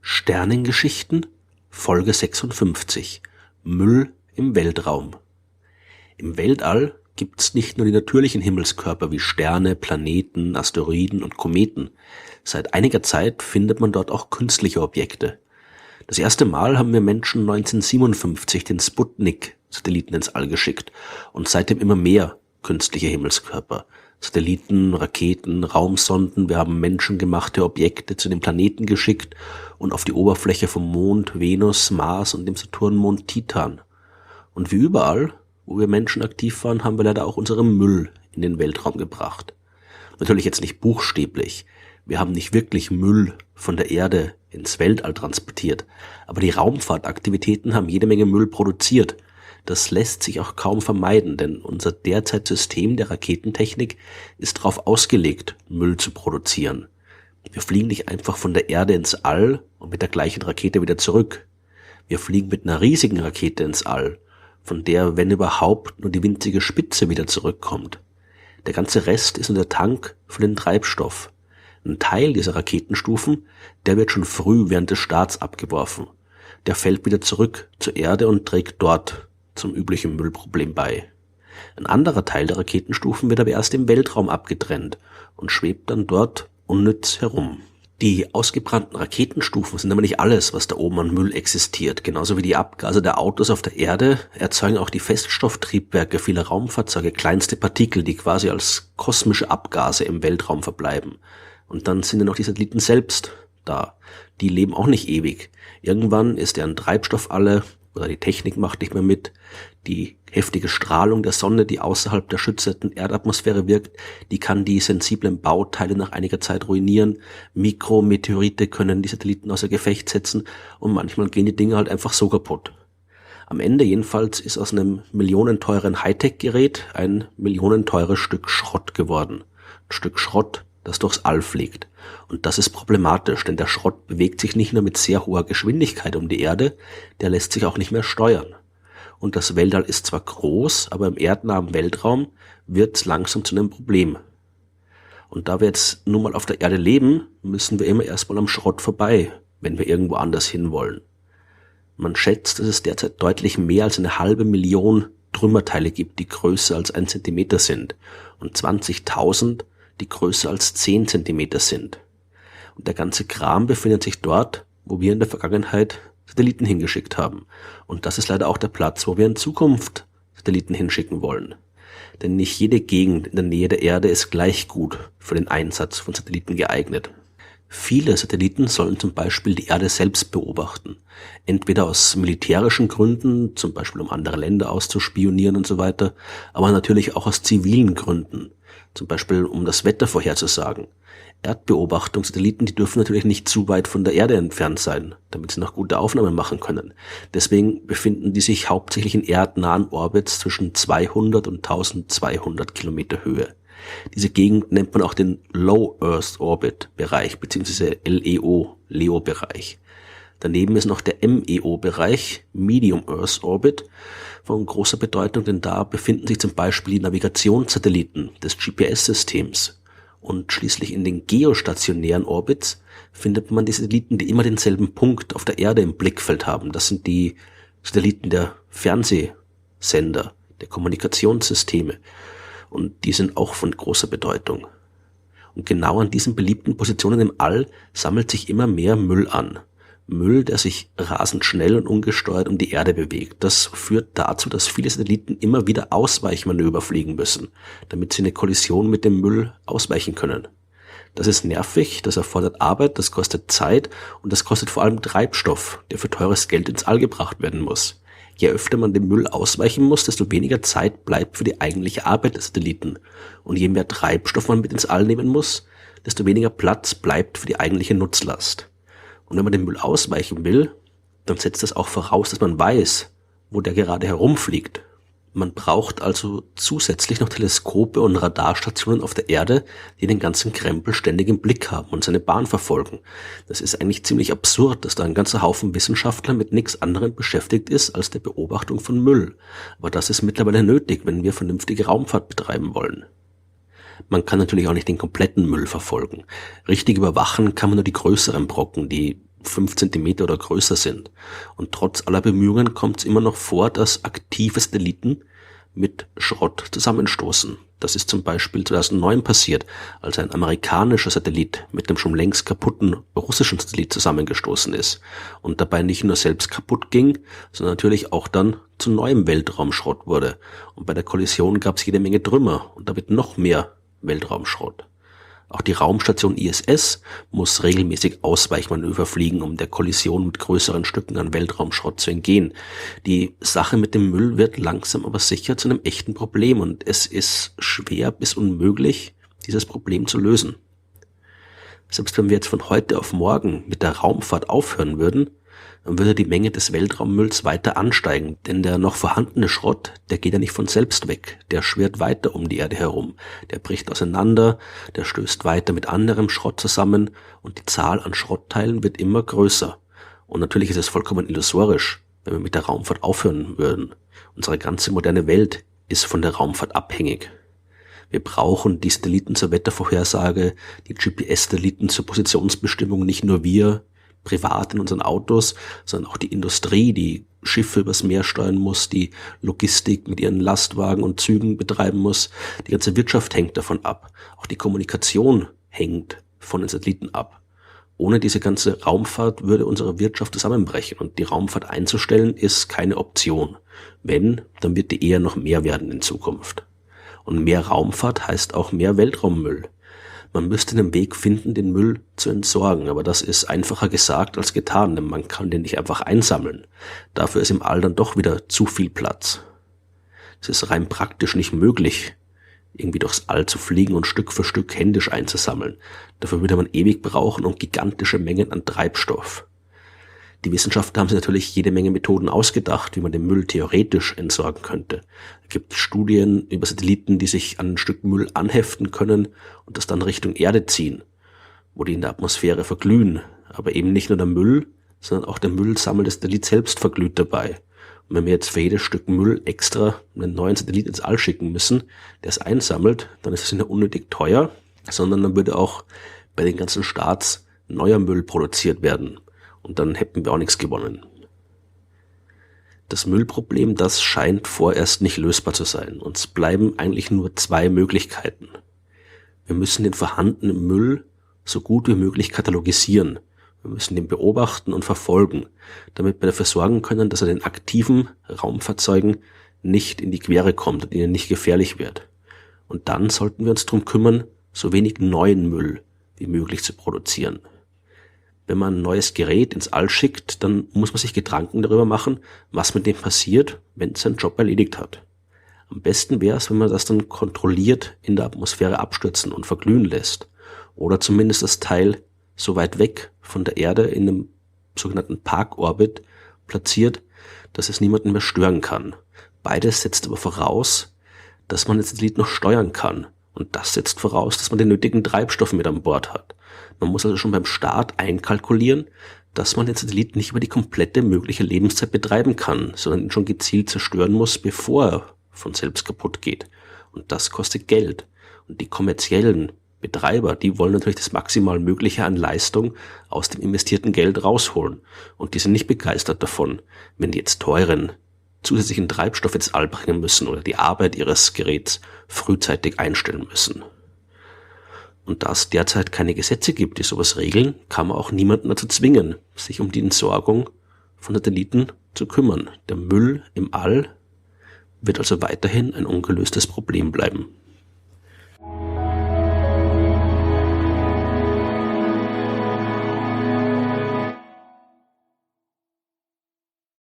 Sternengeschichten, Folge 56. Müll im Weltraum. Im Weltall gibt's nicht nur die natürlichen Himmelskörper wie Sterne, Planeten, Asteroiden und Kometen. Seit einiger Zeit findet man dort auch künstliche Objekte. Das erste Mal haben wir Menschen 1957 den Sputnik-Satelliten ins All geschickt und seitdem immer mehr künstliche Himmelskörper. Satelliten, Raketen, Raumsonden, wir haben menschengemachte Objekte zu den Planeten geschickt und auf die Oberfläche vom Mond, Venus, Mars und dem Saturnmond Titan. Und wie überall, wo wir Menschen aktiv waren, haben wir leider auch unseren Müll in den Weltraum gebracht. Natürlich jetzt nicht buchstäblich. Wir haben nicht wirklich Müll von der Erde ins Weltall transportiert, aber die Raumfahrtaktivitäten haben jede Menge Müll produziert. Das lässt sich auch kaum vermeiden, denn unser derzeit System der Raketentechnik ist darauf ausgelegt, Müll zu produzieren. Wir fliegen nicht einfach von der Erde ins All und mit der gleichen Rakete wieder zurück. Wir fliegen mit einer riesigen Rakete ins All, von der, wenn überhaupt, nur die winzige Spitze wieder zurückkommt. Der ganze Rest ist nur der Tank für den Treibstoff. Ein Teil dieser Raketenstufen, der wird schon früh während des Starts abgeworfen. Der fällt wieder zurück zur Erde und trägt dort zum üblichen Müllproblem bei. Ein anderer Teil der Raketenstufen wird aber erst im Weltraum abgetrennt und schwebt dann dort unnütz herum. Die ausgebrannten Raketenstufen sind aber nicht alles, was da oben an Müll existiert. Genauso wie die Abgase der Autos auf der Erde erzeugen auch die Feststofftriebwerke vieler Raumfahrzeuge kleinste Partikel, die quasi als kosmische Abgase im Weltraum verbleiben. Und dann sind ja noch die Satelliten selbst da. Die leben auch nicht ewig. Irgendwann ist deren Treibstoff alle oder die Technik macht nicht mehr mit. Die heftige Strahlung der Sonne, die außerhalb der schützenden Erdatmosphäre wirkt, die kann die sensiblen Bauteile nach einiger Zeit ruinieren. Mikrometeorite können die Satelliten außer Gefecht setzen und manchmal gehen die Dinge halt einfach so kaputt. Am Ende jedenfalls ist aus einem millionenteuren Hightech-Gerät ein millionenteures Stück Schrott geworden. Ein Stück Schrott, das durchs All fliegt. Und das ist problematisch, denn der Schrott bewegt sich nicht nur mit sehr hoher Geschwindigkeit um die Erde, der lässt sich auch nicht mehr steuern. Und das Weltall ist zwar groß, aber im erdnahen Weltraum wird es langsam zu einem Problem. Und da wir jetzt nun mal auf der Erde leben, müssen wir immer erstmal am Schrott vorbei, wenn wir irgendwo anders hinwollen. Man schätzt, dass es derzeit deutlich mehr als 500.000 Trümmerteile gibt, die größer als 1 Zentimeter sind und 20.000, die größer als 10 Zentimeter sind. Und der ganze Kram befindet sich dort, wo wir in der Vergangenheit Satelliten hingeschickt haben. Und das ist leider auch der Platz, wo wir in Zukunft Satelliten hinschicken wollen. Denn nicht jede Gegend in der Nähe der Erde ist gleich gut für den Einsatz von Satelliten geeignet. Viele Satelliten sollen zum Beispiel die Erde selbst beobachten. Entweder aus militärischen Gründen, zum Beispiel um andere Länder auszuspionieren und so weiter, aber natürlich auch aus zivilen Gründen. Zum Beispiel um das Wetter vorherzusagen. Erdbeobachtungssatelliten, die dürfen natürlich nicht zu weit von der Erde entfernt sein, damit sie noch gute Aufnahmen machen können. Deswegen befinden die sich hauptsächlich in erdnahen Orbits zwischen 200 und 1200 Kilometer Höhe. Diese Gegend nennt man auch den Low Earth Orbit Bereich, beziehungsweise LEO, LEO-Bereich. Daneben ist noch der MEO-Bereich, Medium Earth Orbit, von großer Bedeutung, denn da befinden sich zum Beispiel die Navigationssatelliten des GPS-Systems. Und schließlich in den geostationären Orbits findet man die Satelliten, die immer denselben Punkt auf der Erde im Blickfeld haben. Das sind die Satelliten der Fernsehsender, der Kommunikationssysteme. Und die sind auch von großer Bedeutung. Und genau an diesen beliebten Positionen im All sammelt sich immer mehr Müll an. Müll, der sich rasend schnell und ungesteuert um die Erde bewegt. Das führt dazu, dass viele Satelliten immer wieder Ausweichmanöver fliegen müssen, damit sie eine Kollision mit dem Müll ausweichen können. Das ist nervig, das erfordert Arbeit, das kostet Zeit und das kostet vor allem Treibstoff, der für teures Geld ins All gebracht werden muss. Je öfter man dem Müll ausweichen muss, desto weniger Zeit bleibt für die eigentliche Arbeit des Satelliten. Und je mehr Treibstoff man mit ins All nehmen muss, desto weniger Platz bleibt für die eigentliche Nutzlast. Und wenn man dem Müll ausweichen will, dann setzt das auch voraus, dass man weiß, wo der gerade herumfliegt. Man braucht also zusätzlich noch Teleskope und Radarstationen auf der Erde, die den ganzen Krempel ständig im Blick haben und seine Bahn verfolgen. Das ist eigentlich ziemlich absurd, dass da ein ganzer Haufen Wissenschaftler mit nichts anderem beschäftigt ist als der Beobachtung von Müll. Aber das ist mittlerweile nötig, wenn wir vernünftige Raumfahrt betreiben wollen. Man kann natürlich auch nicht den kompletten Müll verfolgen. Richtig überwachen kann man nur die größeren Brocken, die 5 Zentimeter oder größer sind. Und trotz aller Bemühungen kommt es immer noch vor, dass aktive Satelliten mit Schrott zusammenstoßen. Das ist zum Beispiel 2009 passiert, als ein amerikanischer Satellit mit dem schon längst kaputten russischen Satellit zusammengestoßen ist und dabei nicht nur selbst kaputt ging, sondern natürlich auch dann zu neuem Weltraumschrott wurde. Und bei der Kollision gab es jede Menge Trümmer und damit noch mehr Weltraumschrott. Auch die Raumstation ISS muss regelmäßig Ausweichmanöver fliegen, um der Kollision mit größeren Stücken an Weltraumschrott zu entgehen. Die Sache mit dem Müll wird langsam aber sicher zu einem echten Problem und es ist schwer bis unmöglich, dieses Problem zu lösen. Selbst wenn wir jetzt von heute auf morgen mit der Raumfahrt aufhören würden, dann würde die Menge des Weltraummülls weiter ansteigen, denn der noch vorhandene Schrott, der geht ja nicht von selbst weg, der schwirrt weiter um die Erde herum, der bricht auseinander, der stößt weiter mit anderem Schrott zusammen und die Zahl an Schrottteilen wird immer größer. Und natürlich ist es vollkommen illusorisch, wenn wir mit der Raumfahrt aufhören würden. Unsere ganze moderne Welt ist von der Raumfahrt abhängig. Wir brauchen die Satelliten zur Wettervorhersage, die GPS-Satelliten zur Positionsbestimmung, nicht nur wir privat in unseren Autos, sondern auch die Industrie, die Schiffe übers Meer steuern muss, die Logistik mit ihren Lastwagen und Zügen betreiben muss. Die ganze Wirtschaft hängt davon ab. Auch die Kommunikation hängt von den Satelliten ab. Ohne diese ganze Raumfahrt würde unsere Wirtschaft zusammenbrechen und die Raumfahrt einzustellen ist keine Option. Wenn, dann wird die eher noch mehr werden in Zukunft. Und mehr Raumfahrt heißt auch mehr Weltraummüll. Man müsste einen Weg finden, den Müll zu entsorgen, aber das ist einfacher gesagt als getan, denn man kann den nicht einfach einsammeln. Dafür ist im All dann doch wieder zu viel Platz. Es ist rein praktisch nicht möglich, irgendwie durchs All zu fliegen und Stück für Stück händisch einzusammeln. Dafür würde man ewig brauchen und gigantische Mengen an Treibstoff. Die Wissenschaftler haben sich natürlich jede Menge Methoden ausgedacht, wie man den Müll theoretisch entsorgen könnte. Es gibt Studien über Satelliten, die sich an ein Stück Müll anheften können und das dann Richtung Erde ziehen, wo die in der Atmosphäre verglühen. Aber eben nicht nur der Müll, sondern auch der Müllsammel des Satellits selbst verglüht dabei. Und wenn wir jetzt für jedes Stück Müll extra einen neuen Satellit ins All schicken müssen, der es einsammelt, dann ist es nicht nur unnötig teuer, sondern dann würde auch bei den ganzen Starts neuer Müll produziert werden. Und dann hätten wir auch nichts gewonnen. Das Müllproblem, das scheint vorerst nicht lösbar zu sein. Uns bleiben eigentlich nur 2 Möglichkeiten. Wir müssen den vorhandenen Müll so gut wie möglich katalogisieren. Wir müssen den beobachten und verfolgen, damit wir dafür sorgen können, dass er den aktiven Raumfahrzeugen nicht in die Quere kommt und ihnen nicht gefährlich wird. Und dann sollten wir uns darum kümmern, so wenig neuen Müll wie möglich zu produzieren. Wenn man ein neues Gerät ins All schickt, dann muss man sich Gedanken darüber machen, was mit dem passiert, wenn es seinen Job erledigt hat. Am besten wäre es, wenn man das dann kontrolliert in der Atmosphäre abstürzen und verglühen lässt. Oder zumindest das Teil so weit weg von der Erde in einem sogenannten Parkorbit platziert, dass es niemanden mehr stören kann. Beides setzt aber voraus, dass man den Satellit noch steuern kann. Und das setzt voraus, dass man den nötigen Treibstoff mit an Bord hat. Man muss also schon beim Start einkalkulieren, dass man den Satellit nicht über die komplette mögliche Lebenszeit betreiben kann, sondern ihn schon gezielt zerstören muss, bevor er von selbst kaputt geht. Und das kostet Geld. Und die kommerziellen Betreiber, die wollen natürlich das maximal Mögliche an Leistung aus dem investierten Geld rausholen. Und die sind nicht begeistert davon, wenn die jetzt teuren zusätzlichen Treibstoff ins All bringen müssen oder die Arbeit ihres Geräts frühzeitig einstellen müssen. Und da es derzeit keine Gesetze gibt, die sowas regeln, kann man auch niemanden dazu zwingen, sich um die Entsorgung von Satelliten zu kümmern. Der Müll im All wird also weiterhin ein ungelöstes Problem bleiben.